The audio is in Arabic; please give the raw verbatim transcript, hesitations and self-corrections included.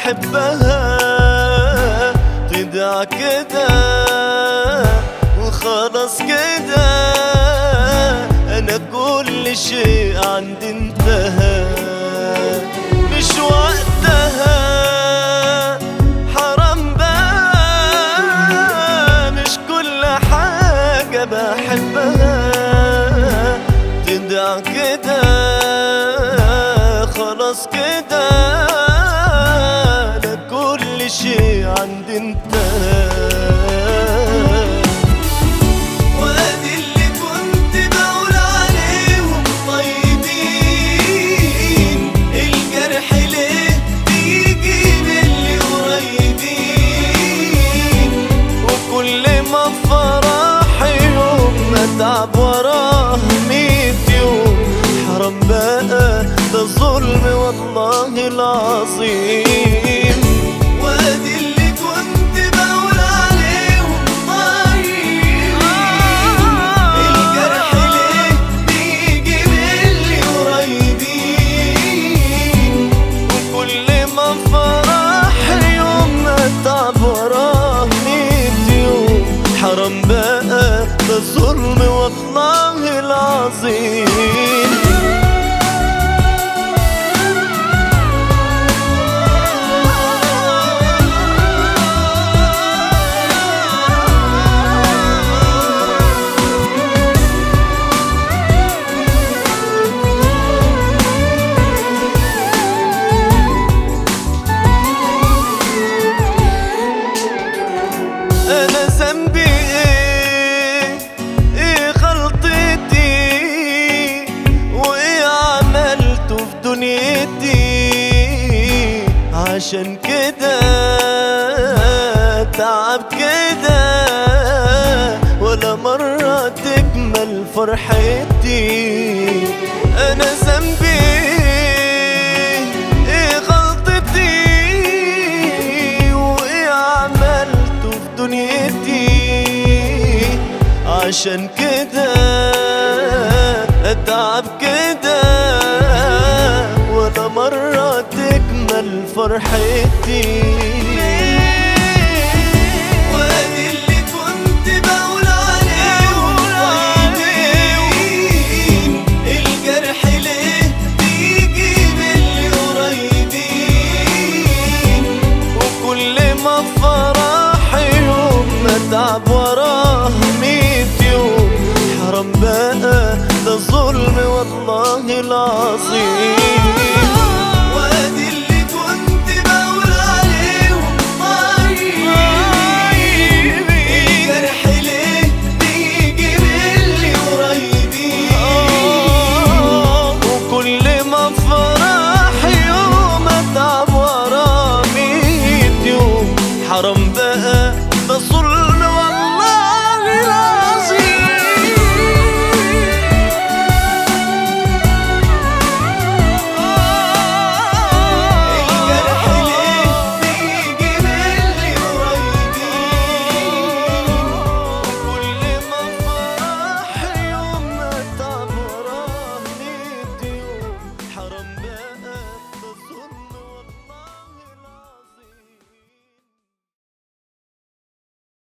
بحبها تدع كده وخلاص كده، انا كل شيء عندي انتهى. مش وقتها حرام بقى، مش كل حاجة بحبها تدع كده خلاص كده، انا كل شيء عندي انتهى. وادي اللي كنت بقول عليهم طيبين، الجرح ليه بيجي من اللي قريبين، وكل ما فرح يوم اتعب وراه ميت يوم. حرام بقى ده ظلم والله العظيم. وادي اللي كنت بقول عليهم طيبين، الجرح ليه بيجي من اللي قريبين، وكل ما فرح يوم اتعب وراه ميت يوم. حرام بقى ده ظلم والله العظيم. أنا ذنبي إيه؟ إيه غلطتي؟ وإيه عملته في دنيتي؟ عشان كده تعب كده ولا مرة تكمل فرحتي. أنا ذنبي إيه غلطتي؟ وإيه عملته في دنيتي؟ عشان كده اتعب كده ولا مرة تكمل فرحتي. وادي اللي كنت بقول عليهم طيبين، الجرح ليه بيجي من اللي قريبين، وكل ما فرح يوم اتعب وراه ميت يوم. حرام بقى ده ظلم والله العظيم.